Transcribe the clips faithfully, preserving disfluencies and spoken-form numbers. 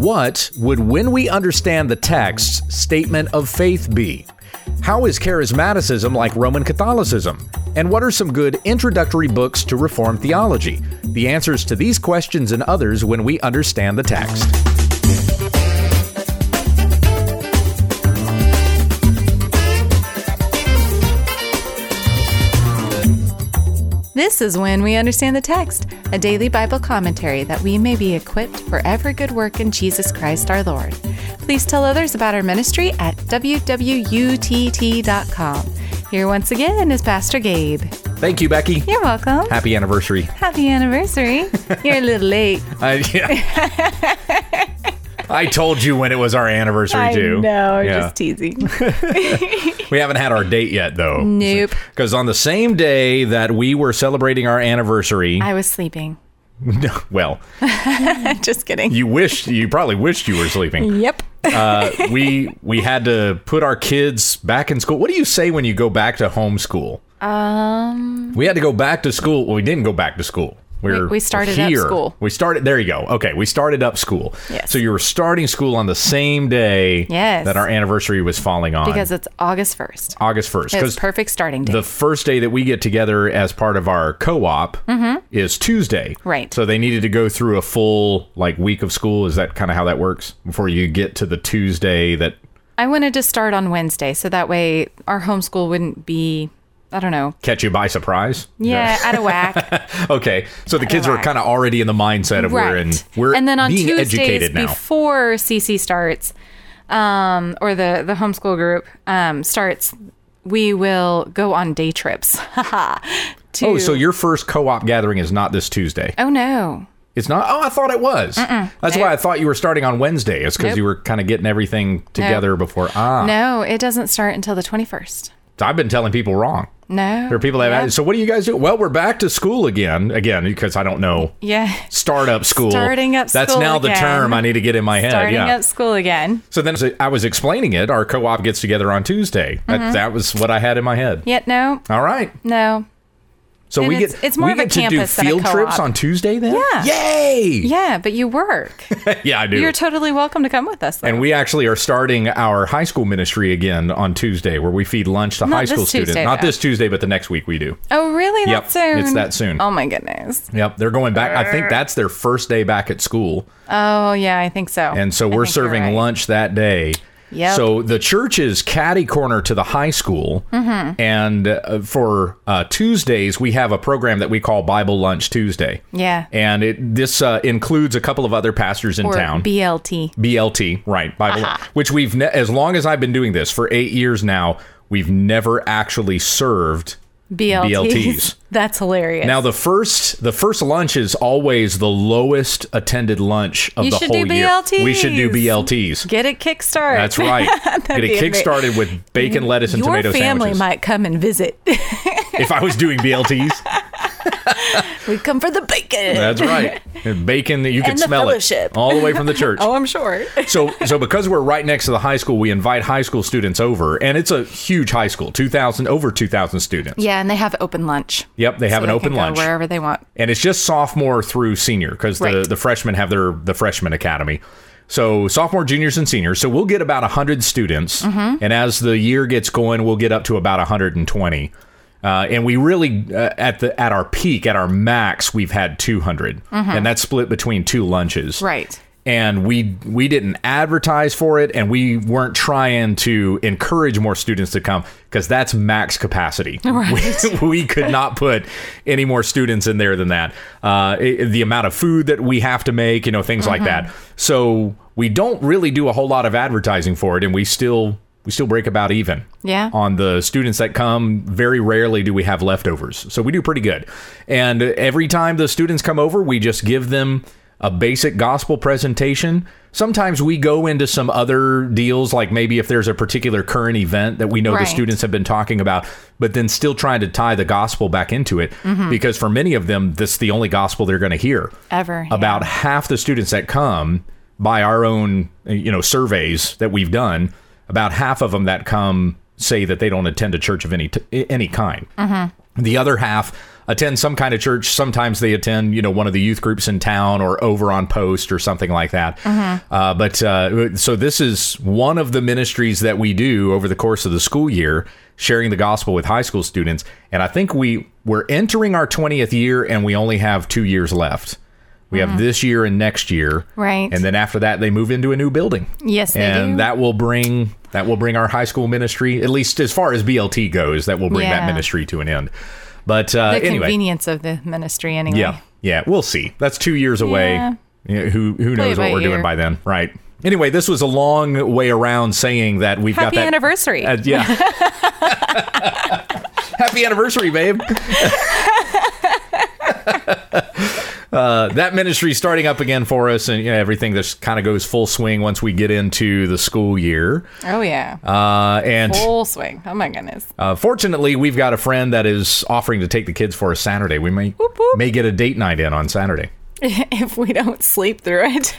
What would When We Understand the Text statement of faith be? How is charismaticism like Roman Catholicism? And what are some good introductory books to Reformed theology? The answers to these questions and others when we understand the text. This is When We Understand the Text, a daily Bible commentary that we may be equipped for every good work in Jesus Christ our Lord. Please tell others about our ministry at w w u t t dot com. Here once again is Pastor Gabe. Thank you, Becky. You're welcome. Happy anniversary. Happy anniversary. You're a little late. I, yeah. I told you when it was our anniversary, I too. I know, I'm yeah. just teasing. We haven't had our date yet, though. Nope. Because on the same day that we were celebrating our anniversary... I was sleeping. Well... Just kidding. You wished, you probably wished you were sleeping. Yep. uh, we we had to put our kids back in school. What do you say when you go back to homeschool? Um... We had to go back to school. Well, we didn't go back to school. We're, we, we started here. up school. We started, there you go. Okay, we started up school. Yes. So you were starting school on the same day yes. that our anniversary was falling on. Because it's August first. August first. It's perfect starting date. The first day that we get together as part of our co-op mm-hmm. is Tuesday. Right. So they needed to go through a full like week of school. Is that kind of how that works? Before you get to the Tuesday that... I wanted to start on Wednesday, so that way our homeschool wouldn't be... I don't know. Catch you by surprise? Yeah, out of whack. Okay, so the kids are kind of already in the mindset of right. we're in, we're and then on being Tuesdays educated now. Before C C starts, um, or the, the homeschool group um, starts, we will go on day trips. to, oh, so your first co-op gathering is not this Tuesday? Oh, no. It's not? Oh, I thought it was. Mm-mm. That's nope. why I thought you were starting on Wednesday. It's because nope. you were kind of getting everything together nope. before. Ah. No, it doesn't start until the twenty-first. So I've been telling people wrong. No. There are people that yep. have, so what do you guys do? Well, we're back to school again. Again, because I don't know. Yeah. Startup school. Starting up school That's now again. the term I need to get in my head. Starting yeah. up school again. So then as I was explaining it, our co-op gets together on Tuesday. Mm-hmm. That, that was what I had in my head. Yeah, no. All right. No. So and we it's, get it's more we of a get to do campus than a field co-op. trips on Tuesday then? Yeah. Yay! Yeah, but you work. Yeah, I do. You're totally welcome to come with us, though. And we actually are starting our high school ministry again on Tuesday, where we feed lunch to Not high school this students. Tuesday, Not though. this Tuesday, but the next week we do. Oh, really? Yep, That soon? it's that soon. Oh, my goodness. Yep, they're going back. I think that's their first day back at school. Oh, yeah, I think so. And so I we're think you're serving right. lunch that day. Yep. So the church is catty corner to the high school. Mm-hmm. And uh, for uh, Tuesdays, we have a program that we call Bible Lunch Tuesday. Yeah. And it this uh, includes a couple of other pastors in or town. B L T. B L T, right. Bible, Aha. which we've, ne- as long as I've been doing this for eight years now, we've never actually served B L Ts. B L Ts. That's hilarious. Now, the first the first lunch is always the lowest attended lunch of you the should whole do year. B L Ts. We should do B L Ts. Get it kickstart. That's right. Get it kick-started with bacon, lettuce, and Your tomato family sandwiches. might come and visit. If I was doing B L Ts. We come for the bacon. That's right. And bacon, you can And the smell fellowship. it all the way from the church. Oh, I'm sure. So, so because we're right next to the high school, we invite high school students over, and it's a huge high school, two thousand over two thousand students. Yeah, and they have open lunch. Yep, they have so an they open can go lunch wherever they want. and it's just sophomore through senior because the Right. the freshmen have their the freshman academy. So sophomore, juniors, and seniors. So we'll get about one hundred students, Mm-hmm. and as the year gets going, we'll get up to about one hundred twenty. Uh, and we really, uh, at the at our peak, at our max, we've had two hundred, and that's split between two lunches. Right. And we we didn't advertise for it, and we weren't trying to encourage more students to come because that's max capacity. Right. We, we could not put any more students in there than that. Uh, it, the amount of food that we have to make, you know, things like that. So we don't really do a whole lot of advertising for it, and we still we still break about even. Yeah. On the students that come. Very rarely do we have leftovers, so we do pretty good. And every time the students come over, we just give them a basic gospel presentation. Sometimes we go into some other deals, like maybe if there's a particular current event that we know Right. the students have been talking about, but then still trying to tie the gospel back into it, mm-hmm. because for many of them, this is the only gospel they're going to hear. Ever. About yeah. half the students that come, by our own, you know, surveys that we've done, about half of them that come say that they don't attend a church of any t- any kind. Mm-hmm. The other half attend some kind of church. Sometimes they attend, you know, one of the youth groups in town or over on post or something like that. Mm-hmm. Uh, but uh, so this is one of the ministries that we do over the course of the school year, sharing the gospel with high school students. And I think we, we're entering our twentieth year and we only have two years left. We have mm. this year and next year. Right. And then after that, they move into a new building. Yes, they and do. that will bring that will bring our high school ministry, at least as far as B L T goes, that will bring yeah. that ministry to an end. But uh, the anyway. convenience of the ministry anyway. Yeah. Yeah. We'll see. That's two years away. Yeah. Yeah, who who knows what we're ear. doing by then. Right. Anyway, this was a long way around saying that we've Happy got that. anniversary. Uh, yeah. Happy anniversary, babe. Uh, that ministry starting up again for us, and you know, everything just kind of goes full swing once we get into the school year. Oh, yeah. Uh, and full swing. Oh, my goodness. Uh, fortunately, we've got a friend that is offering to take the kids for a Saturday. We may, whoop, whoop. may get a date night in on Saturday. If we don't sleep through it.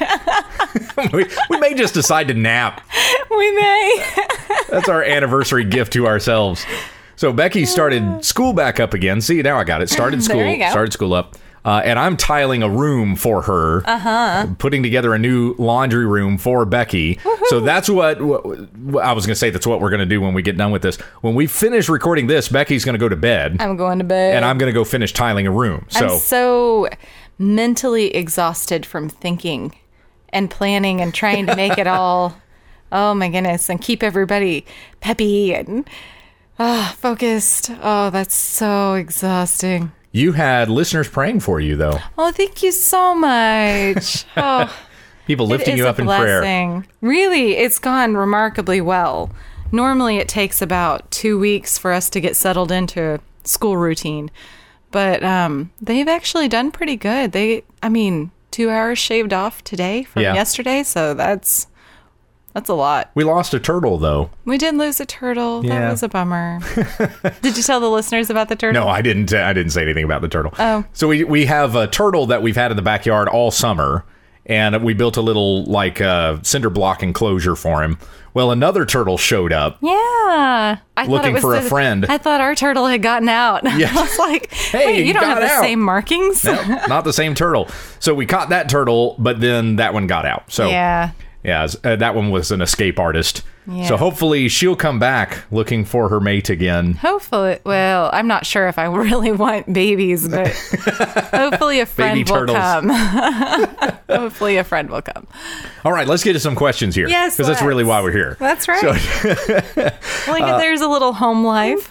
we, we may just decide to nap. We may. That's our anniversary gift to ourselves. So Becky started school back up again. See, now I got it. Started school. There you go. Started school up. Uh, and I'm tiling a room for her, uh-huh. putting together a new laundry room for Becky. Woo-hoo. So that's what, what I was going to say. That's what we're going to do when we get done with this. When we finish recording this, Becky's going to go to bed. I'm going to bed. And I'm going to go finish tiling a room. So I'm so mentally exhausted from thinking and planning and trying to make it all, oh my goodness, and keep everybody peppy and oh, focused. Oh, that's so exhausting. You had listeners praying for you, though. Oh, thank you so much. Oh, people lifting you up in prayer. Really, it's gone remarkably well. Normally, it takes about two weeks for us to get settled into school routine, but um, they've actually done pretty good. They, I mean, two hours shaved off today from yeah. yesterday, so that's that's a lot. We lost a turtle, though. We did lose a turtle. Yeah. That was a bummer. Did you tell the listeners about the turtle? No, I didn't. I didn't say anything about the turtle. Oh. So we we have a turtle that we've had in the backyard all summer, and we built a little like uh, cinder block enclosure for him. Well, another turtle showed up. Yeah. I looking thought it was for the, a friend. I thought our turtle had gotten out. Yeah. I was like, hey, wait, you don't have the out. same markings? No, not the same turtle. So we caught that turtle, but then that one got out. So yeah. Yeah, uh, that one was an escape artist. Yeah. So hopefully she'll come back looking for her mate again. Hopefully. Well, I'm not sure if I really want babies, but hopefully a friend Baby will turtles. come. Hopefully a friend will come. All right, let's get to some questions here. Yes, because that's really why we're here. That's right. So, Like uh, there's a little home life.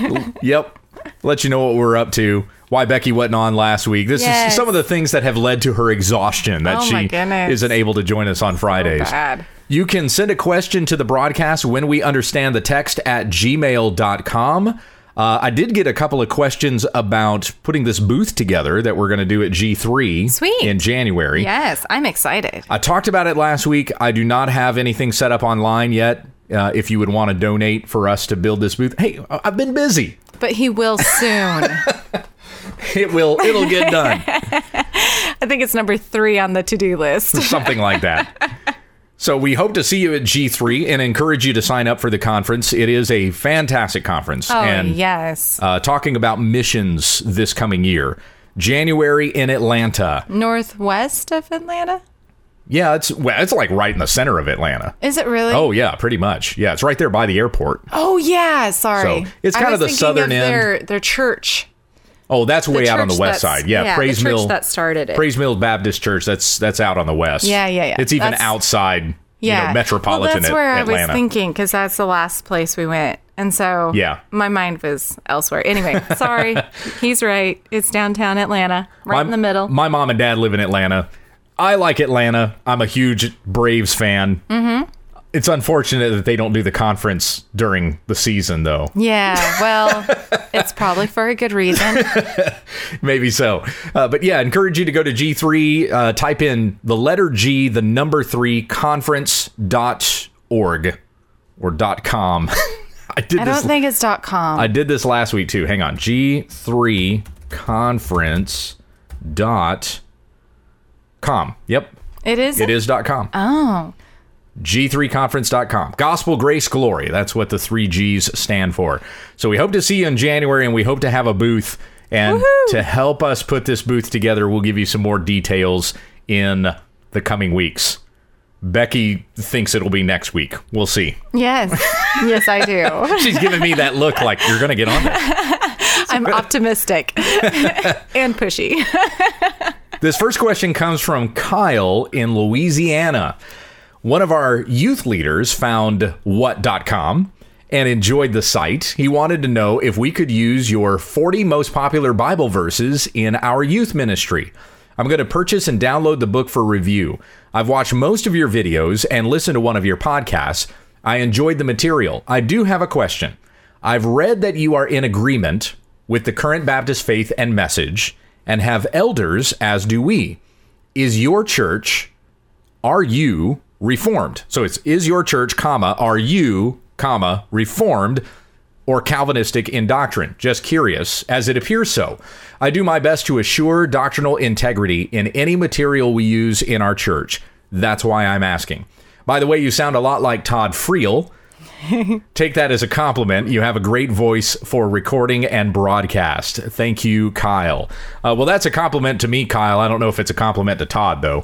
Yep. Let you know what we're up to. Why Becky wasn't on last week. This yes. is some of the things that have led to her exhaustion that oh she isn't able to join us on Fridays. So bad. You can send a question to the broadcast when we understand the text at gmail dot com. Uh, I did get a couple of questions about putting this booth together that we're going to do at G three Sweet. in January. Yes, I'm excited. I talked about it last week. I do not have anything set up online yet. Uh, if you would want to donate for us to build this booth. Hey, I've been busy. But he will soon. It will. It'll get done. I think it's number three on the to-do list. Something like that. So we hope to see you at G three and encourage you to sign up for the conference. It is a fantastic conference. Oh, and, yes. Uh, talking about missions this coming year. January in Atlanta. Northwest of Atlanta? Yeah, it's well, it's like right in the center of Atlanta. Is it really? Oh, yeah, pretty much. Yeah, it's right there by the airport. Oh, yeah. Sorry. So it's kind I of was the thinking southern of end. Their, their church. Oh, that's way out on the west that's- side. Yeah, yeah, Praise the church Mill. that started it. Praise Mill Baptist Church. That's that's out on the west. Yeah, yeah, yeah. It's even That's- outside. Yeah. You know, metropolitan well, that's where Atlanta. I was thinking, because that's the last place we went. And so yeah. my mind was elsewhere. Anyway, sorry. He's right. It's downtown Atlanta, right my, in the middle. My mom and dad live in Atlanta. I like Atlanta. I'm a huge Braves fan. Mm-hmm. It's unfortunate that they don't do the conference during the season, though. Yeah, well, it's probably for a good reason. Maybe so. Uh, but yeah, encourage you to go to G three, uh, type in the letter G, the number three, conference dot org or dot com. I did I this, don't think it's dot com. I did this last week, too. Hang on. G three conference dot com. Yep. It is? It is dot com. Oh. G three conference dot com. Gospel, Grace, Glory. That's what the three G's stand for. So we hope to see you in January, and we hope to have a booth. And Woohoo! To help us put this booth together, we'll give you some more details in the coming weeks. Becky thinks it'll be next week. We'll see. Yes. Yes, I do. She's giving me that look like you're going to get on this. I'm optimistic and pushy. This first question comes from Kyle in Louisiana. One of our youth leaders found what dot com and enjoyed the site. He wanted to know if we could use your forty most popular Bible verses in our youth ministry. I'm going to purchase and download the book for review. I've watched most of your videos and listened to one of your podcasts. I enjoyed the material. I do have a question. I've read that you are in agreement with the current Baptist faith and message and have elders, as do we. Is your church, are you Reformed? So it's, is your church, comma, are you, comma, Reformed or Calvinistic in doctrine? Just curious, as it appears so. I do my best to assure doctrinal integrity in any material we use in our church. That's why I'm asking. By the way, you sound a lot like Todd Friel. Take that as a compliment. You have a great voice for recording and broadcast. Thank you, Kyle. Uh, well, that's a compliment to me, Kyle. I don't know if it's a compliment to Todd, though.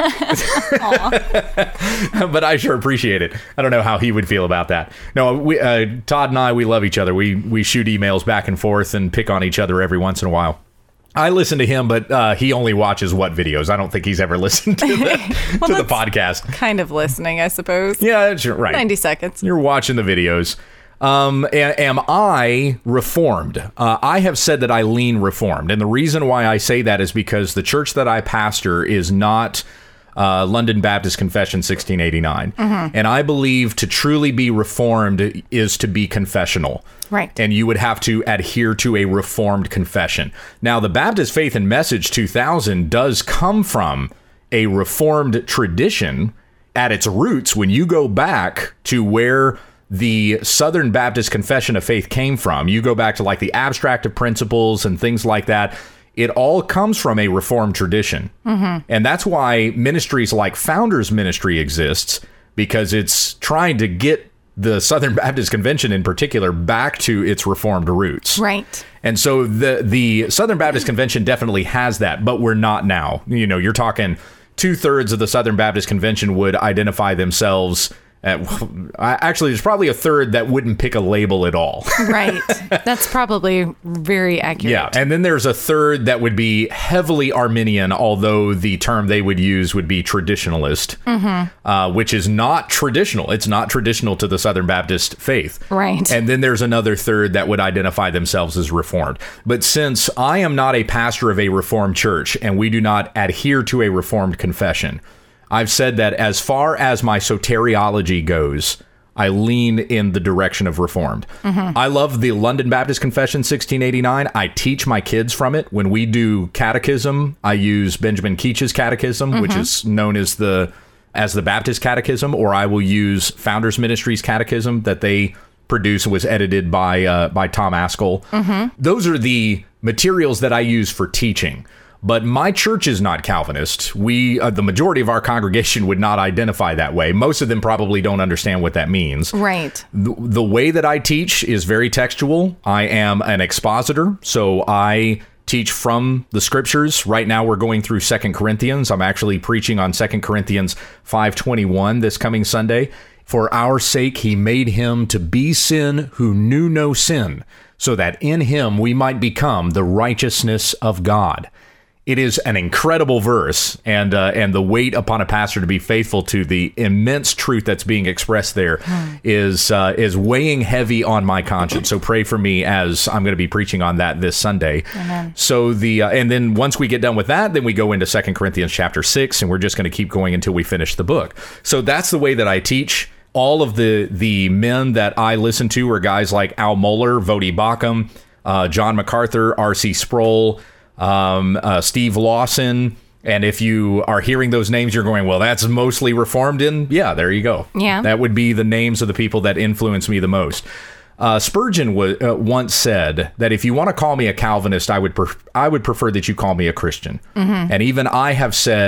But I sure appreciate it. I don't know how he would feel about that. No, we, uh, Todd and I, we love each other. We we shoot emails back and forth and pick on each other every once in a while. I listen to him, but uh, he only watches what videos. I don't think he's ever listened to the, well, to the podcast. Kind of listening, I suppose. Yeah, that's right. ninety seconds. You're watching the videos. Um, a- am I Reformed? Uh, I have said that I lean Reformed. And the reason why I say that is because the church that I pastor is not uh, London Baptist Confession sixteen eighty-nine. Mm-hmm. And I believe to truly be Reformed is to be confessional. Right. And you would have to adhere to a Reformed confession. Now, the Baptist Faith and Message two thousand does come from a Reformed tradition at its roots. When you go back to where the Southern Baptist Confession of Faith came from, you go back to like the Abstract of Principles and things like that. It all comes from a Reformed tradition. Mm-hmm. And that's why ministries like Founders Ministry exists, because it's trying to get the Southern Baptist Convention in particular back to its Reformed roots. Right. And so the the Southern Baptist Convention definitely has that, but we're not now. You know, you're talking two thirds of the Southern Baptist Convention would identify themselves. At, actually, there's probably a third that wouldn't pick a label at all. Right. That's probably very accurate. Yeah. And then there's a third that would be heavily Arminian, although the term they would use would be traditionalist, mm-hmm. uh, which is not traditional. It's not traditional to the Southern Baptist faith. Right. And then there's another third that would identify themselves as Reformed. But since I am not a pastor of a Reformed church and we do not adhere to a Reformed confession, I've said that as far as my soteriology goes, I lean in the direction of Reformed. Mm-hmm. I love the London Baptist Confession sixteen eighty-nine. I teach my kids from it. When we do catechism, I use Benjamin Keach's catechism, mm-hmm. which is known as the as the Baptist Catechism, or I will use Founders Ministries Catechism that they produce and was edited by uh, by Tom Askell. Mm-hmm. Those are the materials that I use for teaching. But my church is not Calvinist. We, uh, the majority of our congregation would not identify that way. Most of them probably don't understand what that means. Right. The, the way that I teach is very textual. I am an expositor, so I teach from the scriptures. Right now we're going through Second Corinthians. I'm actually preaching on Second Corinthians five twenty-one this coming Sunday. For our sake he made him to be sin who knew no sin, so that in him we might become the righteousness of God. It is an incredible verse, and uh, and the weight upon a pastor to be faithful to the immense truth that's being expressed there hmm. is uh, is weighing heavy on my conscience. So pray for me as I'm going to be preaching on that this Sunday. Amen. So the uh, and then once we get done with that, then we go into Second Corinthians chapter six, and we're just going to keep going until we finish the book. So that's the way that I teach. All of the the men that I listen to are guys like Al Mohler, Vodi Bakum, uh, John MacArthur, R C Sproul, um, uh, Steve Lawson. And if you are hearing those names, you're going, well, that's mostly Reformed in. Yeah, there you go. Yeah. That would be the names of the people that influence me the most. Uh, Spurgeon w- uh, once said that if you want to call me a Calvinist, I would pref- I would prefer that you call me a Christian. Mm-hmm. And even I have said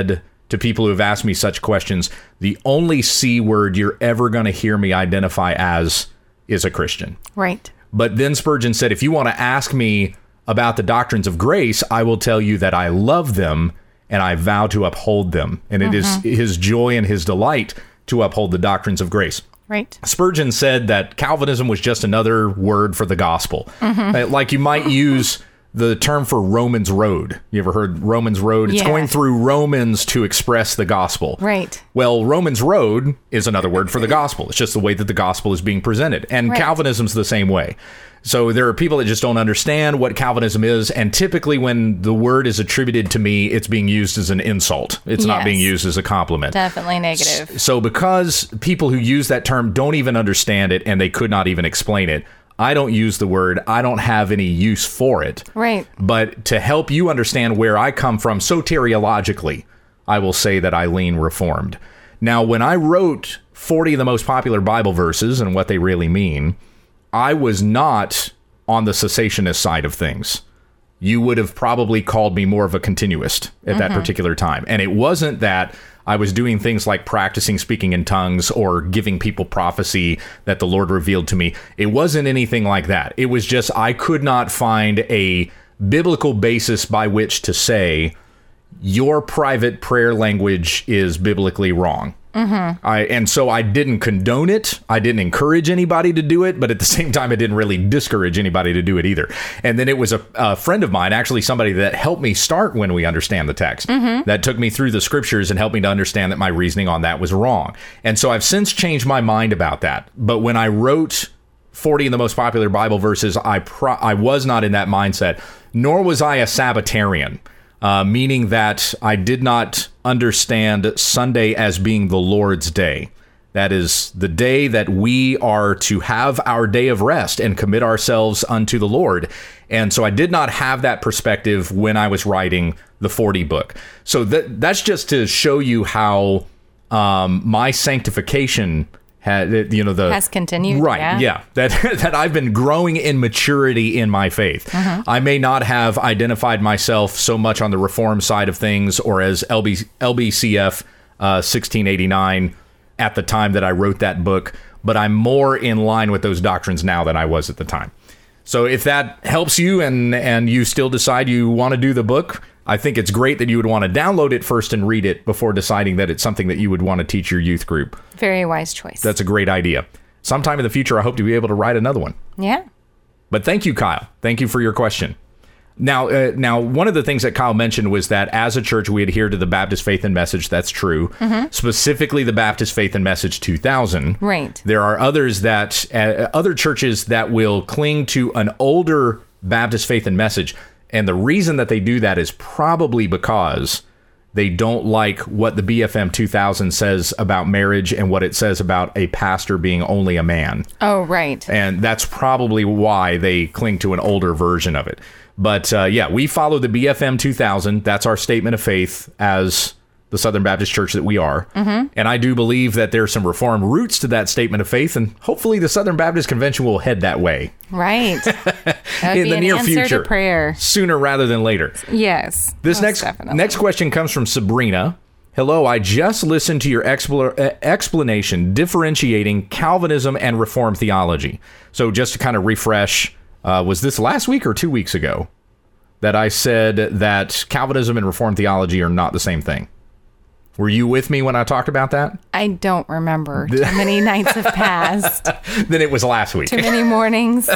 to people who have asked me such questions, the only C word you're ever going to hear me identify as is a Christian. Right. But then Spurgeon said, if you want to ask me about the doctrines of grace, I will tell you that I love them and I vow to uphold them. And it mm-hmm. is his joy and his delight to uphold the doctrines of grace. Right. Spurgeon said that Calvinism was just another word for the gospel. Mm-hmm. Like you might use the term for Romans Road. You ever heard Romans Road? It's yeah. going through Romans to express the gospel. Right. Well, Romans Road is another word for the gospel. It's just the way that the gospel is being presented. And right. Calvinism's the same way. So there are people that just don't understand what Calvinism is. And typically when the word is attributed to me, it's being used as an insult. It's yes. not being used as a compliment. Definitely negative. So because people who use that term don't even understand it and they could not even explain it, I don't use the word. I don't have any use for it. Right. But to help you understand where I come from soteriologically, I will say that I lean Reformed. Now, when I wrote forty of the most popular Bible verses and what they really mean, I was not on the cessationist side of things. You would have probably called me more of a continuist at mm-hmm. that particular time. And it wasn't that I was doing things like practicing speaking in tongues or giving people prophecy that the Lord revealed to me. It wasn't anything like that. It was just I could not find a biblical basis by which to say your private prayer language is biblically wrong. Mm-hmm. I, and so I didn't condone it. I didn't encourage anybody to do it, but at the same time, I didn't really discourage anybody to do it either. And then it was a, a friend of mine, actually somebody that helped me start When We Understand the Text, mm-hmm. that took me through the scriptures and helped me to understand that my reasoning on that was wrong. And so I've since changed my mind about that. But when I wrote forty of the most popular Bible verses, I pro- I was not in that mindset, nor was I a Sabbatarian. Uh, meaning that I did not understand Sunday as being the Lord's day. That is the day that we are to have our day of rest and commit ourselves unto the Lord. And so I did not have that perspective when I was writing the forty book. So that that's just to show you how um, my sanctification had, you know, the has continued, right? Yeah, yeah that that I've been growing in maturity in my faith. Uh-huh. I may not have identified myself so much on the Reform side of things or as L B, L B C F uh, sixteen eighty-nine at the time that I wrote that book, but I'm more in line with those doctrines now than I was at the time. So if that helps you and and you still decide you want to do the book, I think it's great that you would want to download it first and read it before deciding that it's something that you would want to teach your youth group. Very wise choice. That's a great idea. Sometime in the future, I hope to be able to write another one. Yeah. But thank you, Kyle. Thank you for your question. Now, uh, now, one of the things that Kyle mentioned was that as a church, we adhere to the Baptist Faith and Message. That's true. Mm-hmm. Specifically, the Baptist Faith and Message two thousand. Right. There are others that, uh, other churches that will cling to an older Baptist Faith and Message. And the reason that they do that is probably because they don't like what the B F M two thousand says about marriage and what it says about a pastor being only a man. Oh, right. And that's probably why they cling to an older version of it. But uh, yeah, we follow the B F M two thousand. That's our statement of faith as the Southern Baptist Church that we are. Mm-hmm. And I do believe that there's some Reformed roots to that statement of faith, and hopefully the Southern Baptist Convention will head that way. Right. In the near future. To prayer. Sooner rather than later. Yes. This next definitely. next question comes from Sabrina. Hello, I just listened to your expl- uh, explanation differentiating Calvinism and Reformed theology. So just to kind of refresh, uh, was this last week or two weeks ago that I said that Calvinism and Reformed theology are not the same thing? Were you with me when I talked about that? I don't remember. Too many nights have passed. Then it was last week. Too many mornings.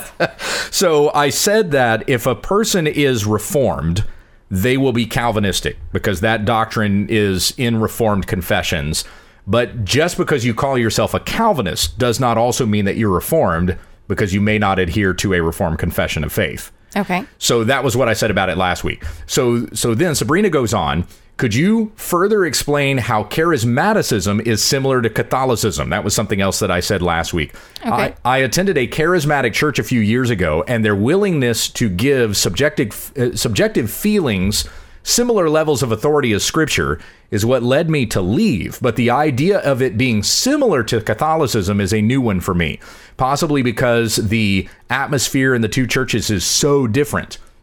So I said that if a person is Reformed, they will be Calvinistic because that doctrine is in Reformed confessions. But just because you call yourself a Calvinist does not also mean that you're Reformed because you may not adhere to a Reformed confession of faith. Okay. So that was what I said about it last week. So so then Sabrina goes on. Could you further explain how charismaticism is similar to Catholicism? That was something else that I said last week. Okay. I, I attended a charismatic church a few years ago, and their willingness to give subjective, uh, subjective feelings similar levels of authority as Scripture is what led me to leave. But the idea of it being similar to Catholicism is a new one for me, possibly because the atmosphere in the two churches is so different.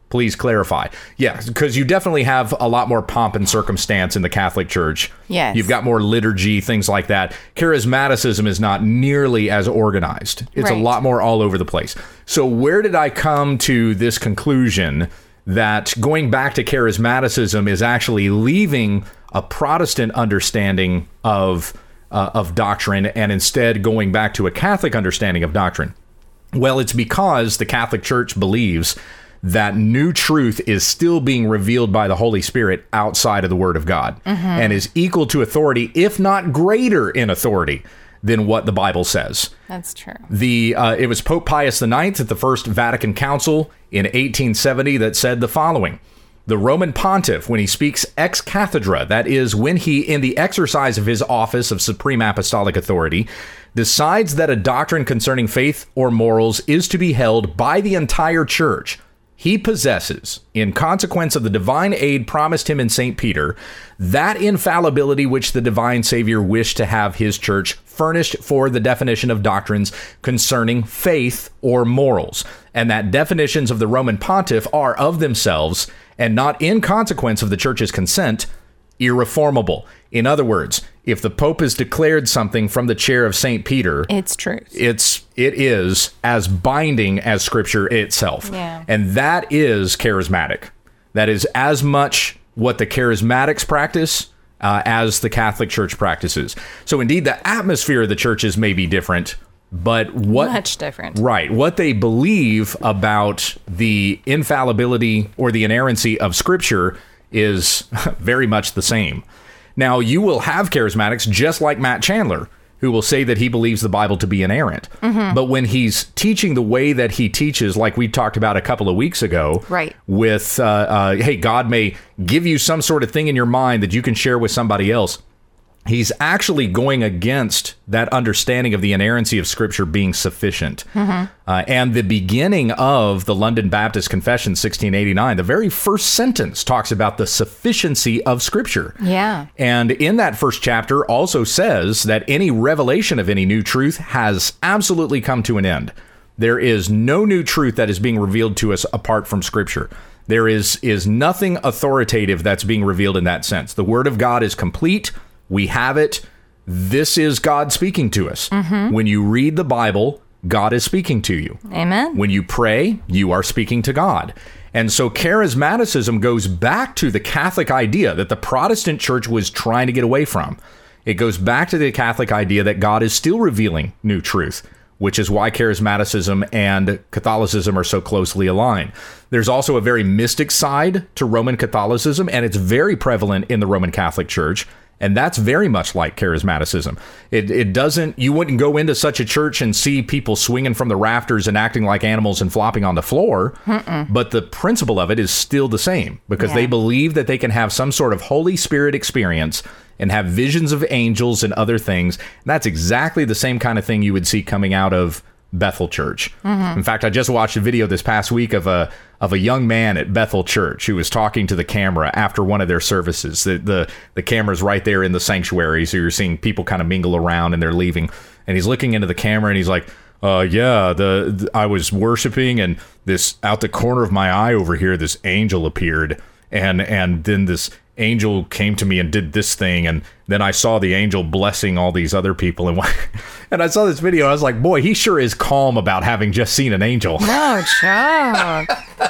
Please clarify. Yeah, because you definitely have a lot more pomp and circumstance in the Catholic Church. Yes. You've got more liturgy, things like that. Charismaticism is not nearly as organized. It's Right. a lot more all over the place. So where did I come to this conclusion that going back to charismaticism is actually leaving a Protestant understanding of uh, of doctrine and instead going back to a Catholic understanding of doctrine? Well, it's because the Catholic Church believes that new truth is still being revealed by the Holy Spirit outside of the Word of God mm-hmm. and is equal to authority, if not greater in authority than what the Bible says. That's true. The uh, it was Pope Pius the Ninth at the First Vatican Council in eighteen seventy that said the following: the Roman pontiff, when he speaks ex cathedra, that is, when he, in the exercise of his office of supreme apostolic authority, decides that a doctrine concerning faith or morals is to be held by the entire church, he possesses, in consequence of the divine aid promised him in Saint Peter, that infallibility which the divine Savior wished to have his church furnished for the definition of doctrines concerning faith or morals, and that definitions of the Roman pontiff are of themselves, and not in consequence of the church's consent, irreformable. In other words, if the Pope has declared something from the chair of Saint Peter, it's truth. It's it is as binding as Scripture itself. Yeah. And that is charismatic. That is as much what the charismatics practice uh, as the Catholic Church practices. So indeed, the atmosphere of the churches may be different, but what much different. Right. What they believe about the infallibility or the inerrancy of Scripture is very much the same. Now, you will have charismatics just like Matt Chandler, who will say that he believes the Bible to be inerrant. Mm-hmm. But when he's teaching the way that he teaches, like we talked about a couple of weeks ago, right. with, uh, uh, hey, God may give you some sort of thing in your mind that you can share with somebody else, he's actually going against that understanding of the inerrancy of Scripture being sufficient. Mm-hmm. Uh, and the beginning of the London Baptist Confession, sixteen eighty-nine, the very first sentence talks about the sufficiency of Scripture. Yeah. And in that first chapter also says that any revelation of any new truth has absolutely come to an end. There is no new truth that is being revealed to us apart from Scripture. There is, is nothing authoritative that's being revealed in that sense. The Word of God is complete. We have it. This is God speaking to us. Mm-hmm. When you read the Bible, God is speaking to you. Amen. When you pray, you are speaking to God. And so charismaticism goes back to the Catholic idea that the Protestant church was trying to get away from. It goes back to the Catholic idea that God is still revealing new truth, which is why charismaticism and Catholicism are so closely aligned. There's also a very mystic side to Roman Catholicism, and it's very prevalent in the Roman Catholic Church. And that's very much like charismaticism. It it doesn't, you wouldn't go into such a church and see people swinging from the rafters and acting like animals and flopping on the floor. Mm-mm. But the principle of it is still the same because yeah. they believe that they can have some sort of Holy Spirit experience and have visions of angels and other things. And that's exactly the same kind of thing you would see coming out of Bethel Church. Mm-hmm. In fact, I just watched a video this past week of a of a young man at Bethel Church who was talking to the camera after one of their services. The the, the camera's right there in the sanctuary, so you're seeing people kind of mingle around and they're leaving. And he's looking into the camera and he's like, uh, yeah, the, the I was worshiping and this out the corner of my eye over here, this angel appeared. And and then this angel came to me and did this thing, and then I saw the angel blessing all these other people, and and I saw this video. I was like, boy, he sure is calm about having just seen an angel. No joke.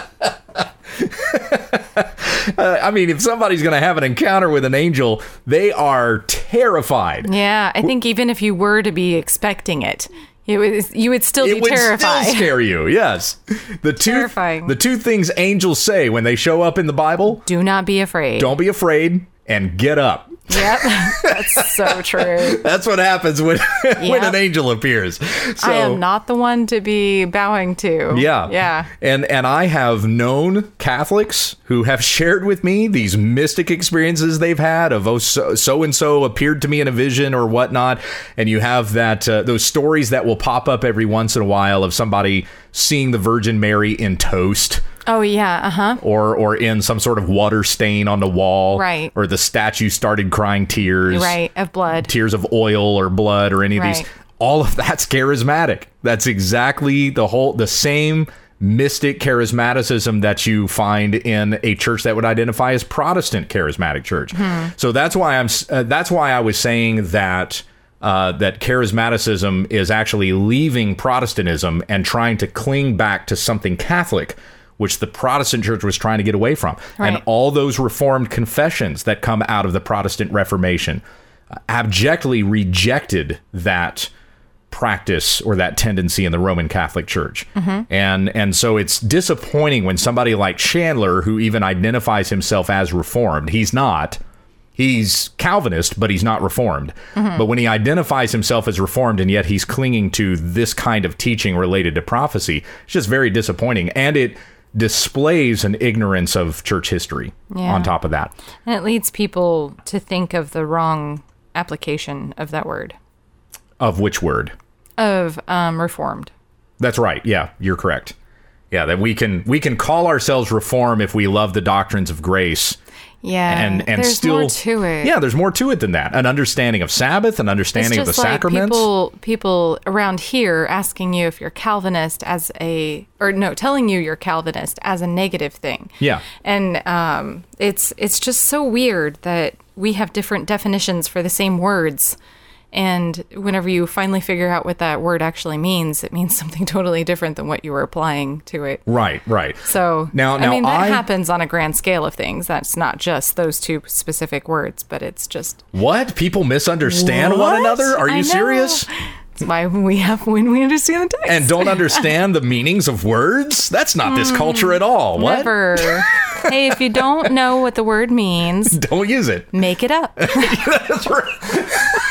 uh, I mean, if somebody's going to have an encounter with an angel, they are terrified. Yeah, I think even if you were to be expecting it, it was, you would still be it would terrified. Still scare you. Yes, the two Terrifying. the two things angels say when they show up in the Bible: do not be afraid. Don't be afraid, and get up. Yep, that's so true. That's what happens when yep. when an angel appears. So, I am not the one to be bowing to. Yeah, yeah. And and I have known Catholics who have shared with me these mystic experiences they've had of oh so, so and so appeared to me in a vision or whatnot. And you have that uh, those stories that will pop up every once in a while of somebody seeing the Virgin Mary in toast. Oh, yeah, uh-huh. Or or in some sort of water stain on the wall. Right. Or the statue started crying tears. Right, of blood. Tears of oil or blood or any of right. these. All of that's charismatic. That's exactly the whole, the same mystic charismaticism that you find in a church that would identify as Protestant charismatic church. Hmm. So that's why I'm uh, that's why I was saying that uh, that charismaticism is actually leaving Protestantism and trying to cling back to something Catholic, which the Protestant church was trying to get away from. Right. And all those Reformed confessions that come out of the Protestant Reformation uh, abjectly rejected that practice or that tendency in the Roman Catholic Church. Mm-hmm. And and so it's disappointing when somebody like Chandler, who even identifies himself as Reformed, he's not. He's Calvinist, but he's not Reformed. Mm-hmm. But when he identifies himself as Reformed and yet he's clinging to this kind of teaching related to prophecy, it's just very disappointing. And it displays an ignorance of church history yeah. on top of that. And it leads people to think of the wrong application of that word. Of which word? Of um, Reformed. That's right. Yeah, you're correct. Yeah, that we can we can call ourselves Reform if we love the doctrines of grace. Yeah, and and there's still more to it. Yeah, there's more to it than that. An understanding of Sabbath, an understanding of the like sacraments. People people around here asking you if you're Calvinist as a or no, telling you you're Calvinist as a negative thing. Yeah, and um, it's it's just so weird that we have different definitions for the same words. And whenever you finally figure out what that word actually means, it means something totally different than what you were applying to it. Right, right. So, now, now I mean, that I, happens on a grand scale of things. That's not just those two specific words, but it's just... What? People misunderstand what? one another? Are you serious? That's why we have when we understand the text. And don't understand the meanings of words? That's not this culture at all. What? Never. Hey, if you don't know what the word means... Don't use it. Make it up. That's right.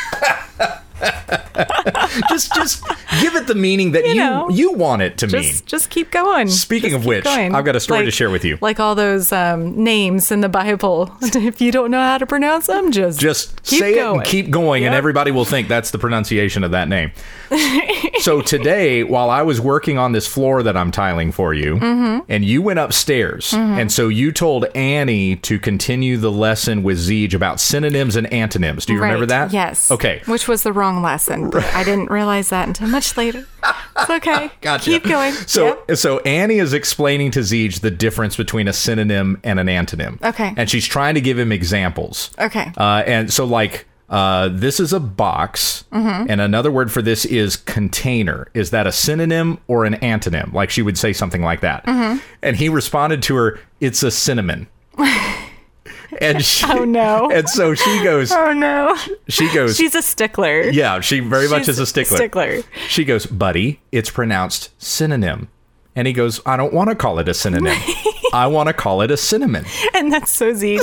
just just give it the meaning that you you, know, you want it to just, mean. Just keep going. Speaking just of which, going. I've got a story like, to share with you. Like all those um, names in the Bible. If you don't know how to pronounce them, just just keep say going. it and keep going, yep. and everybody will think that's the pronunciation of that name. So today, while I was working on this floor that I'm tiling for you, mm-hmm. and you went upstairs, mm-hmm. and so you told Annie to continue the lesson with Zeej about synonyms and antonyms. Do you right. remember that? Yes. Okay. Which was the wrong lesson. But I didn't realize that until much later. It's okay. Gotcha. Keep going. So, yep. so Annie is explaining to Zeej the difference between a synonym and an antonym. Okay. And she's trying to give him examples. Okay. Uh, and so, like, uh, this is a box, mm-hmm. and another word for this is container. Is that a synonym or an antonym? Like, she would say something like that. Mm-hmm. And he responded to her, "It's a cinnamon." And she, oh no! And so she goes, oh no! She goes, she's a stickler. Yeah, she very she's much is a stickler. Stickler. She goes, "Buddy, it's pronounced synonym." And he goes, "I don't want to call it a synonym. I want to call it a cinnamon." And that's so Zeej.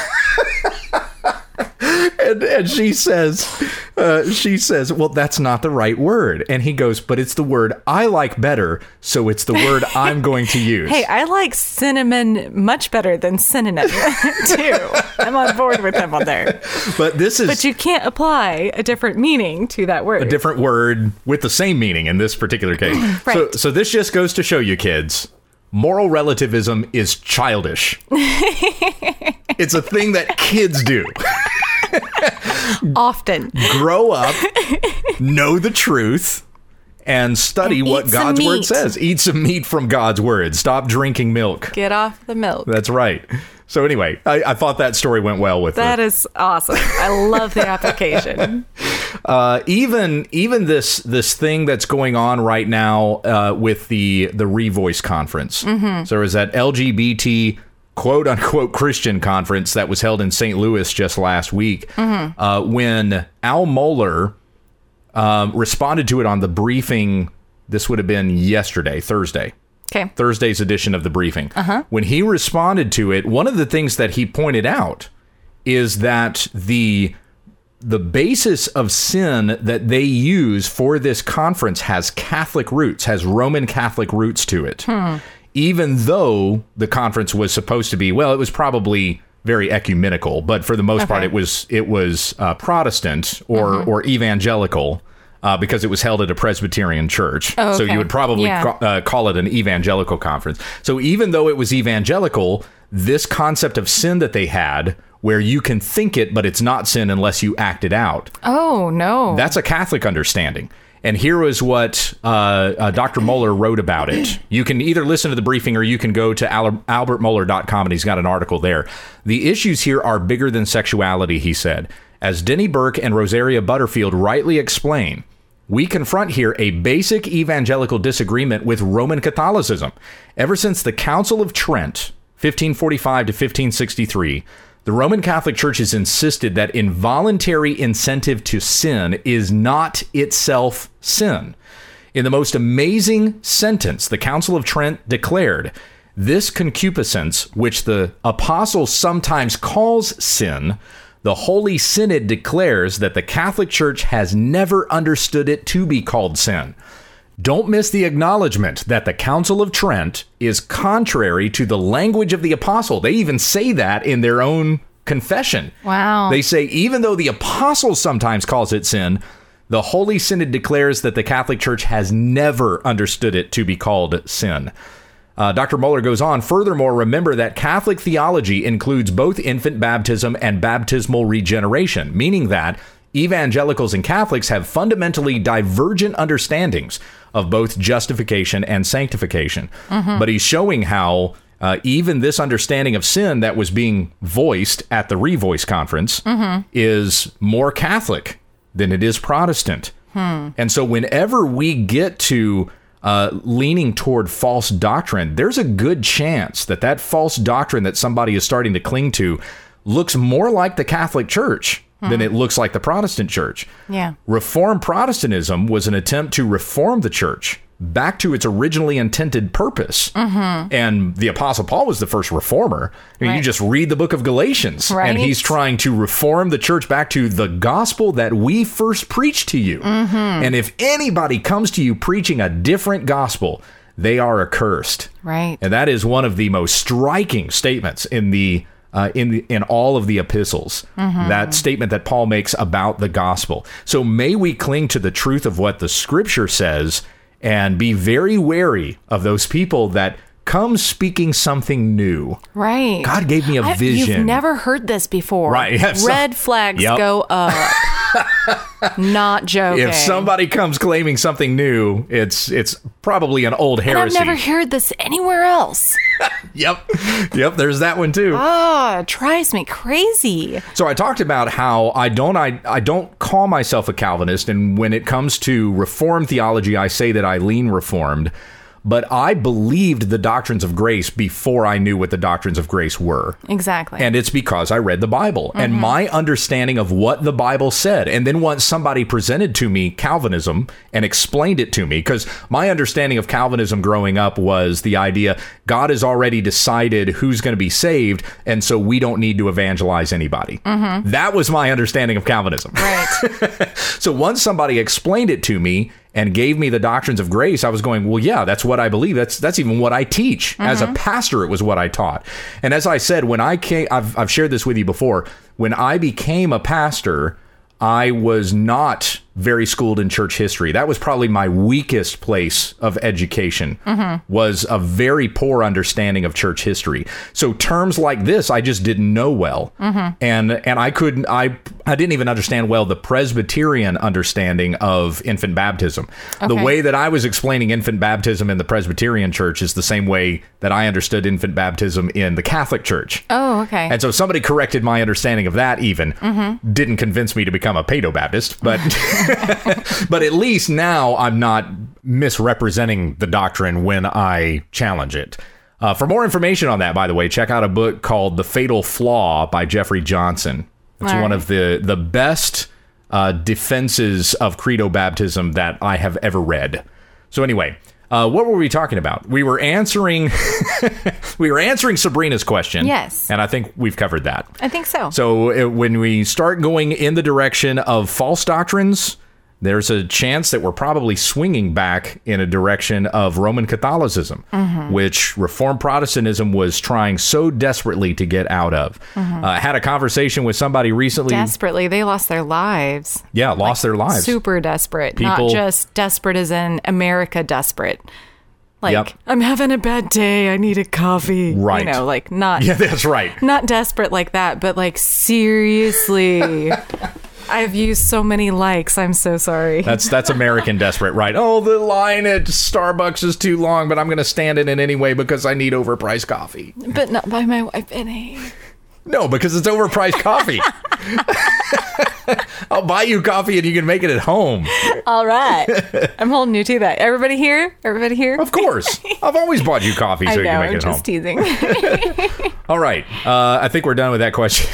and, and she says, uh, she says, "Well, that's not the right word." And he goes, "But it's the word I like better, so it's the word I'm going to use." Hey, I like cinnamon much better than synonym, too. I'm on board with him on there. But this is... But you can't apply a different meaning to that word. A different word with the same meaning in this particular case. Right. So, so this just goes to show you, kids, moral relativism is childish. It's a thing that kids do. Often. Grow up, know the truth, and study and what God's word says. Eat some meat from God's word. Stop drinking milk. Get off the milk. That's right. So anyway, I, I thought that story went well with that. That it. is awesome. I love the application. Uh, even even this this thing that's going on right now uh, with the the Revoice conference. Mm-hmm. So is that L G B T quote unquote Christian conference that was held in Saint Louis just last week, mm-hmm. uh, when Al Mohler um, responded to it on the briefing. This would have been yesterday, Thursday. Okay. Thursday's edition of the briefing. Uh-huh. When he responded to it, one of the things that he pointed out is that the the basis of sin that they use for this conference has Catholic roots, has Roman Catholic roots to it. Hmm. Even though the conference was supposed to be, well, it was probably very ecumenical, but for the most okay. part, it was it was uh, Protestant or mm-hmm. or evangelical. Uh, because it was held at a Presbyterian church. Oh, okay. So you would probably yeah. ca- uh, call it an evangelical conference. So even though it was evangelical, this concept of sin that they had, where you can think it, but it's not sin unless you act it out. Oh, no. That's a Catholic understanding. And here is what uh, uh, Doctor Mohler wrote about it. You can either listen to the briefing or you can go to albert mohler dot com, and he's got an article there. The issues here are bigger than sexuality, he said. As Denny Burke and Rosaria Butterfield rightly explain, we confront here a basic evangelical disagreement with Roman Catholicism. Ever since the Council of Trent, fifteen forty-five to fifteen sixty-three, the Roman Catholic Church has insisted that involuntary incentive to sin is not itself sin. In the most amazing sentence, the Council of Trent declared, this concupiscence, which the apostle sometimes calls sin, the Holy Synod declares that the Catholic Church has never understood it to be called sin. Don't miss the acknowledgement that the Council of Trent is contrary to the language of the apostle. They even say that in their own confession. Wow. They say, even though the apostle sometimes calls it sin, the Holy Synod declares that the Catholic Church has never understood it to be called sin. Uh, Doctor Mohler goes on, furthermore, remember that Catholic theology includes both infant baptism and baptismal regeneration, meaning that evangelicals and Catholics have fundamentally divergent understandings of both justification and sanctification. Mm-hmm. But he's showing how uh, even this understanding of sin that was being voiced at the Revoice conference mm-hmm. is more Catholic than it is Protestant. Hmm. And so whenever we get to uh, leaning toward false doctrine, there's a good chance that that false doctrine that somebody is starting to cling to looks more like the Catholic Church hmm. than it looks like the Protestant Church. Yeah. Reformed Protestantism was an attempt to reform the church back to its originally intended purpose. Mm-hmm. And the Apostle Paul was the first reformer. I mean, right. You just read the book of Galatians, right. and he's trying to reform the church back to the gospel that we first preached to you. Mm-hmm. And if anybody comes to you preaching a different gospel, they are accursed. Right. And that is one of the most striking statements in the Uh, in the, in all of the epistles, mm-hmm. that statement that Paul makes about the gospel. So may we cling to the truth of what the scripture says and be very wary of those people that come speaking something new. Right. God gave me a I, vision. You've never heard this before. Right. Red flags yep. go up. Not joking. If somebody comes claiming something new, it's it's probably an old heresy. And I've never heard this anywhere else. Yep. Yep. There's that one too. Oh, it drives me crazy. So I talked about how I don't I, I don't call myself a Calvinist. And when it comes to Reformed theology, I say that I lean Reformed. But I believed the doctrines of grace before I knew what the doctrines of grace were. Exactly. And it's because I read the Bible. Mm-hmm. And my understanding of what the Bible said. And then once somebody presented to me Calvinism and explained it to me, because my understanding of Calvinism growing up was the idea God has already decided who's going to be saved. And so we don't need to evangelize anybody. Mm-hmm. That was my understanding of Calvinism. Right. So once somebody explained it to me and gave me the doctrines of grace, I was going, well, yeah, that's what I believe. That's that's even what I teach. Mm-hmm. As a pastor, it was what I taught. And as I said, when I came, I've, I've shared this with you before, when I became a pastor, I was not very schooled in church history. That was probably my weakest place of education, mm-hmm. was a very poor understanding of church history. So terms like this, I just didn't know well. Mm-hmm. And and I couldn't, I I didn't even understand well the Presbyterian understanding of infant baptism. Okay. The way that I was explaining infant baptism in the Presbyterian church is the same way that I understood infant baptism in the Catholic Church. Oh, okay. And so somebody corrected my understanding of that even. Mm-hmm. Didn't convince me to become a Paedo-Baptist, but... But at least now I'm not misrepresenting the doctrine when I challenge it. Uh, for more information on that, by the way, check out a book called The Fatal Flaw by Jeffrey Johnson. It's All one right. of the, the best uh, defenses of credo baptism that I have ever read. So anyway, uh, what were we talking about? We were answering we were answering Sabrina's question. Yes. And I think we've covered that. I think so. So uh, when we start going in the direction of false doctrines, there's a chance that we're probably swinging back in a direction of Roman Catholicism, mm-hmm. which Reformed Protestantism was trying so desperately to get out of. Mm-hmm. Uh, I had a conversation with somebody recently. Desperately. They lost their lives. Yeah, lost like, their lives. Super desperate. People, not just desperate as in America desperate. Like, yep. I'm having a bad day. I need a coffee. Right. You know, like not. Yeah, that's right. Not desperate like that, but like seriously. I've used so many likes. I'm so sorry. That's that's American desperate, right? Oh, the line at Starbucks is too long, but I'm going to stand in it anyway because I need overpriced coffee. But not by my wife, Benny. No, because it's overpriced coffee. I'll buy you coffee and you can make it at home. All right. I'm holding you to that. Everybody here? Everybody here? Of course. I've always bought you coffee so I know, you can make I'm it at home. just teasing. All right. Uh, I think we're done with that question.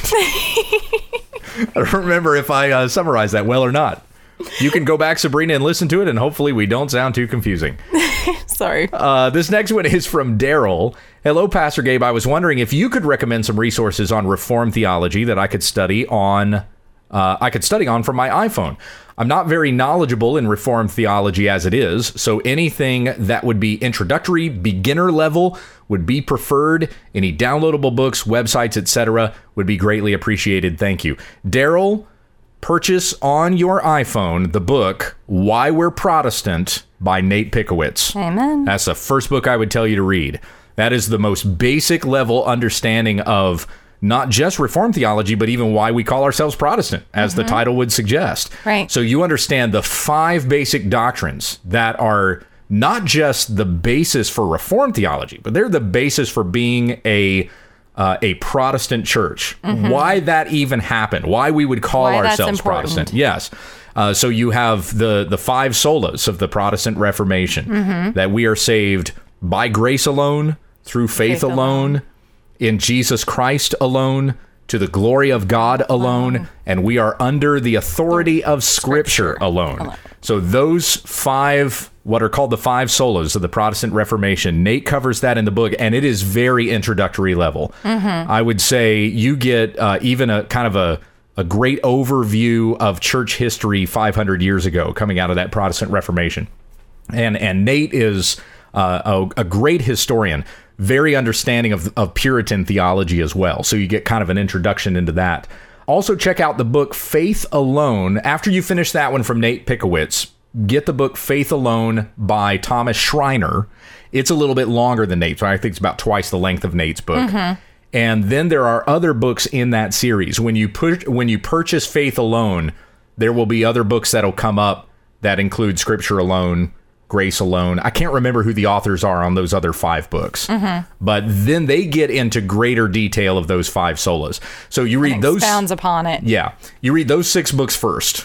I don't remember if I uh, summarized that well or not. You can go back, Sabrina, and listen to it, and hopefully we don't sound too confusing. Sorry. Uh, this next one is from Daryl. Hello, Pastor Gabe. I was wondering if you could recommend some resources on Reformed theology that I could study on. Uh, I could study on from my iPhone. I'm not very knowledgeable in Reformed theology as it is, so anything that would be introductory, beginner level would be preferred. Any downloadable books, websites, et cetera would be greatly appreciated. Thank you. Daryl, purchase on your iPhone the book Why We're Protestant by Nate Pickowicz. Amen. That's the first book I would tell you to read. That is the most basic level understanding of not just Reformed theology, but even why we call ourselves Protestant, as mm-hmm. the title would suggest. Right. So you understand the five basic doctrines that are not just the basis for Reformed theology, but they're the basis for being a uh, a Protestant church. Mm-hmm. Why that even happened, why we would call why ourselves Protestant. Yes. Uh, so you have the, the five solas of the Protestant Reformation, mm-hmm. that we are saved by grace alone, through faith, faith alone, alone, in Jesus Christ alone, to the glory of God alone, alone. And we are under the authority of Scripture, Scripture alone. alone. So those five, what are called the five solas of the Protestant Reformation, Nate covers that in the book, and it is very introductory level. Mm-hmm. I would say you get uh, even a kind of a, a great overview of church history five hundred years ago coming out of that Protestant Reformation. And, and Nate is uh, a, a great historian. Very understanding of, of Puritan theology as well. So you get kind of an introduction into that. Also, check out the book Faith Alone. After you finish that one from Nate Pickowicz, get the book Faith Alone by Thomas Schreiner. It's a little bit longer than Nate's. I think it's about twice the length of Nate's book. Mm-hmm. And then there are other books in that series. When you put when you purchase Faith Alone, there will be other books that'll come up that include Scripture Alone, Grace Alone. I can't remember who the authors are on those other five books, mm-hmm. but then they get into greater detail of those five solas. So you read and those. Expounds upon it. Yeah. You read those six books first.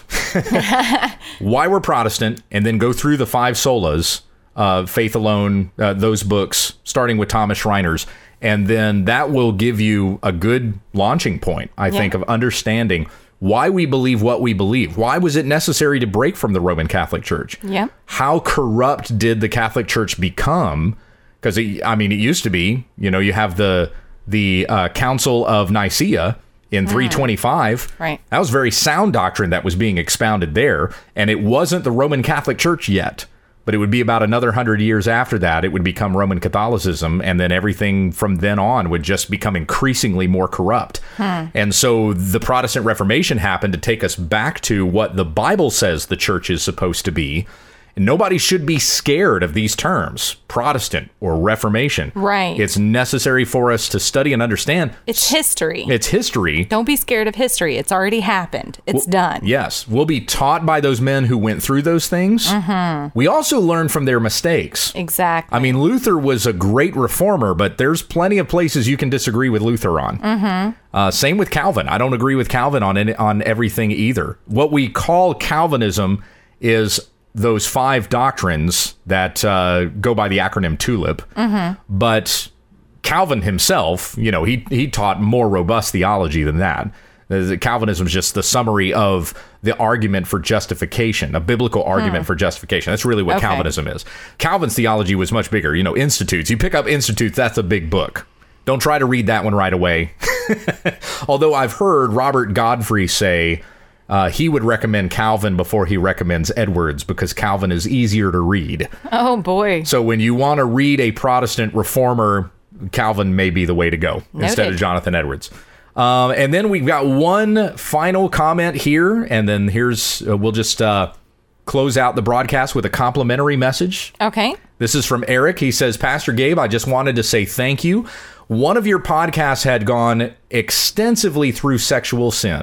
Why We're Protestant, and then go through the five solas, uh, Faith Alone, uh, those books, starting with Thomas Schreiner's. And then that will give you a good launching point, I yeah. think, of understanding why we believe what we believe. Why was it necessary to break from the Roman Catholic Church? Yeah. How corrupt did the Catholic Church become? Because, I mean, it used to be, you know, you have the the uh, Council of Nicaea in mm. three twenty-five. Right. That was very sound doctrine that was being expounded there. And it wasn't the Roman Catholic Church yet. But it would be about another hundred years after that, it would become Roman Catholicism, and then everything from then on would just become increasingly more corrupt. Hmm. And so the Protestant Reformation happened to take us back to what the Bible says the church is supposed to be. And nobody should be scared of these terms, Protestant or Reformation. Right. It's necessary for us to study and understand. It's history. It's history. Don't be scared of history. It's already happened. It's well, done. Yes. We'll be taught by those men who went through those things. Mm-hmm. We also learn from their mistakes. Exactly. I mean, Luther was a great reformer, but there's plenty of places you can disagree with Luther on. Mm-hmm. Uh, same with Calvin. I don't agree with Calvin on any, on everything either. What we call Calvinism is those five doctrines that uh, go by the acronym TULIP. Mm-hmm. But Calvin himself, you know, he he taught more robust theology than that. Calvinism is just the summary of the argument for justification, a biblical argument hmm. for justification. That's really what okay. Calvinism is. Calvin's theology was much bigger. You know, Institutes. You pick up Institutes, that's a big book. Don't try to read that one right away. Although I've heard Robert Godfrey say Uh, he would recommend Calvin before he recommends Edwards because Calvin is easier to read. Oh, boy. So when you want to read a Protestant reformer, Calvin may be the way to go Noted. Instead of Jonathan Edwards. Um, and then we've got one final comment here, and then here's, uh, we'll just uh, close out the broadcast with a complimentary message. Okay. This is from Eric. He says, Pastor Gabe, I just wanted to say thank you. One of your podcasts had gone extensively through sexual sin,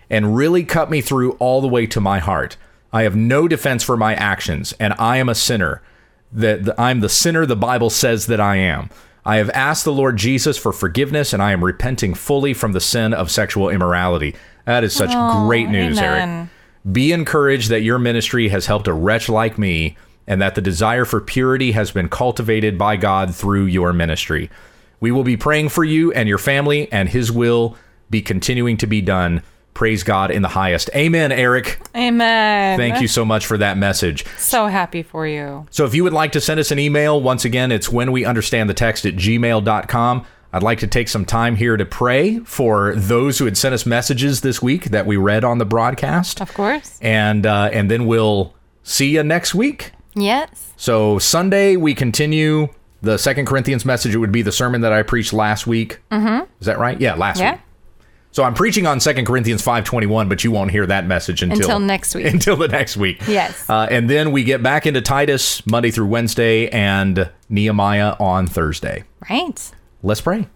and really cut me through all the way to my heart. I have no defense for my actions, and I am a sinner. That I'm the sinner the Bible says that I am. I have asked the Lord Jesus for forgiveness, and I am repenting fully from the sin of sexual immorality. That is such Oh, great news, amen. Eric. Be encouraged that your ministry has helped a wretch like me, and that the desire for purity has been cultivated by God through your ministry. We will be praying for you and your family, and his will be continuing to be done. Praise God in the highest. Amen, Eric. Amen. Thank you so much for that message. So happy for you. So if you would like to send us an email, once again, it's when we understand the text at gmail dot com. I'd like to take some time here to pray for those who had sent us messages this week that we read on the broadcast. Of course. And uh, and then we'll see you next week. Yes. So Sunday, we continue the Second Corinthians message. It would be the sermon that I preached last week. Mm-hmm. Is that right? Yeah, last Yeah. week. So I'm preaching on Second Corinthians five twenty-one, but you won't hear that message until, Until next week. Until the next week. Yes. Uh, and then we get back into Titus Monday through Wednesday and Nehemiah on Thursday. Right. Let's pray.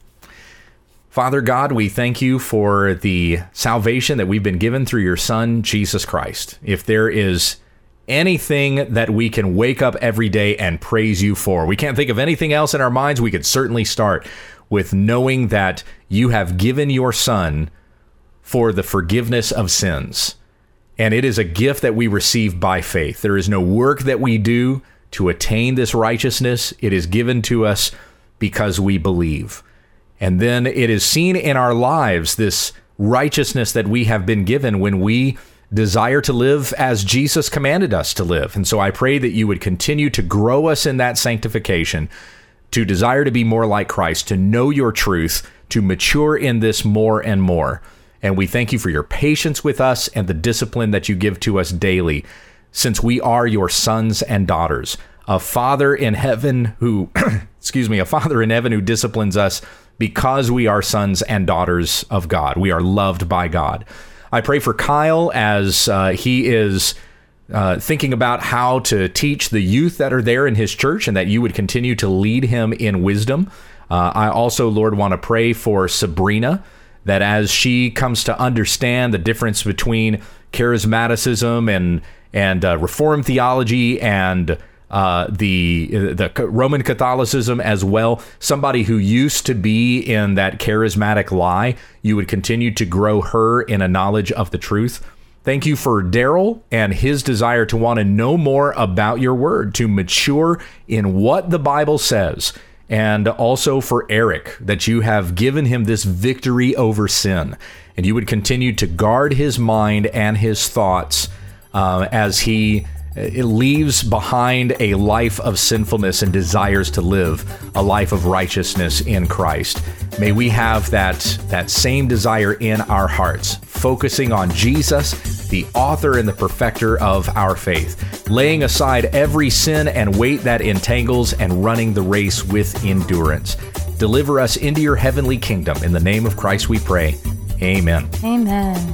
Father God, we thank you for the salvation that we've been given through your Son, Jesus Christ. If there is anything that we can wake up every day and praise you for, we can't think of anything else in our minds, we could certainly start with knowing that you have given your Son for the forgiveness of sins. And it is a gift that we receive by faith. There is no work that we do to attain this righteousness. It is given to us because we believe. And then it is seen in our lives, this righteousness that we have been given when we desire to live as Jesus commanded us to live. And so I pray that you would continue to grow us in that sanctification, to desire to be more like Christ, to know your truth, to mature in this more and more. And we thank you for your patience with us and the discipline that you give to us daily, since we are your sons and daughters. A Father in heaven who, excuse me, a Father in heaven who disciplines us because we are sons and daughters of God. We are loved by God. I pray for Kyle as uh, he is uh, thinking about how to teach the youth that are there in his church, and that you would continue to lead him in wisdom. Uh, I also, Lord, want to pray for Sabrina, that as she comes to understand the difference between charismaticism and and uh, Reformed theology and uh, the the Roman Catholicism as well, somebody who used to be in that charismatic lie, you would continue to grow her in a knowledge of the truth. Thank you for Daryl and his desire to want to know more about your word, to mature in what the Bible says. And also for Eric, that you have given him this victory over sin, and you would continue to guard his mind and his thoughts uh, as he uh, leaves behind a life of sinfulness and desires to live a life of righteousness in Christ. May we have that, that same desire in our hearts, focusing on Jesus, the author and the perfecter of our faith, laying aside every sin and weight that entangles, and running the race with endurance. Deliver us into your heavenly kingdom. In the name of Christ we pray. Amen. Amen.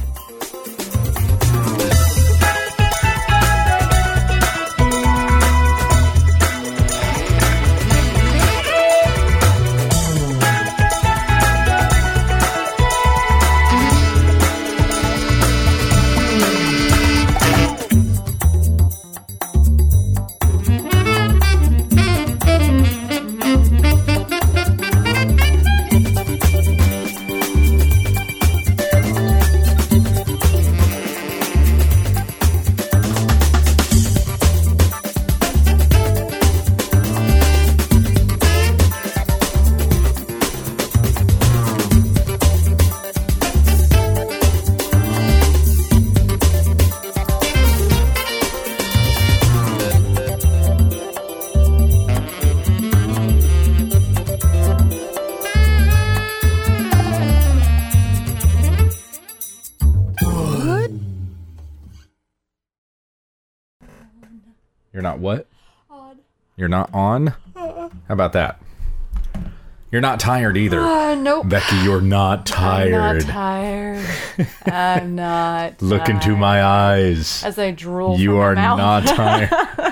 You're not what? On. You're not on? Uh-uh. How about that? You're not tired either. Uh, nope. Becky, you're not tired. I'm not tired. I'm not Look tired. into my eyes. As I drool You from are my mouth. not tired.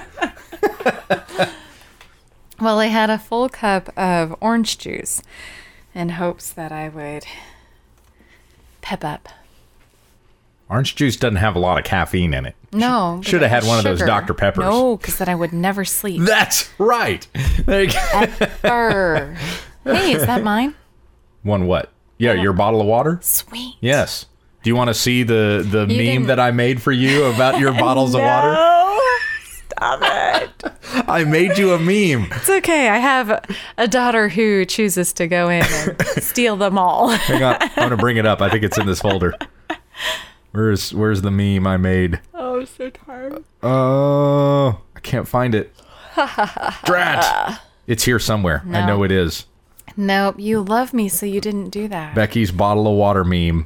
Well, I had a full cup of orange juice in hopes that I would pep up. Orange juice doesn't have a lot of caffeine in it. No. Should have had one of those Doctor Peppers. No, because then I would never sleep. That's right. There you go. Ever. Hey, is that mine? One what? Yeah, your bottle of water? Sweet. Yes. Do you want to see the, the meme didn't- that I made for you about your bottles of water? No. Stop it. I made you a meme. It's okay. I have a daughter who chooses to go in and steal them all. Hang on. I'm going to bring it up. I think it's in this folder. Where's where's the meme I made? Oh, I'm so tired. Oh, uh, I can't find it. Drat. It's here somewhere. No. I know it is. Nope. You love me, so you didn't do that. Becky's bottle of water meme.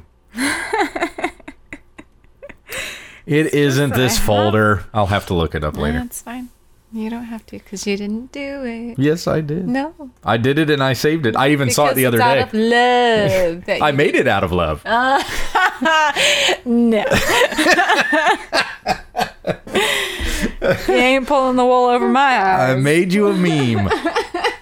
It isn't this folder. I'll have to look it up later. That's fine. You don't have to because you didn't do it. Yes, I did. No. I did it and I saved it. I even saw it the other it's day. out of love. that I you- made it out of love. Uh, no. You ain't pulling the wool over my eyes. I made you a meme.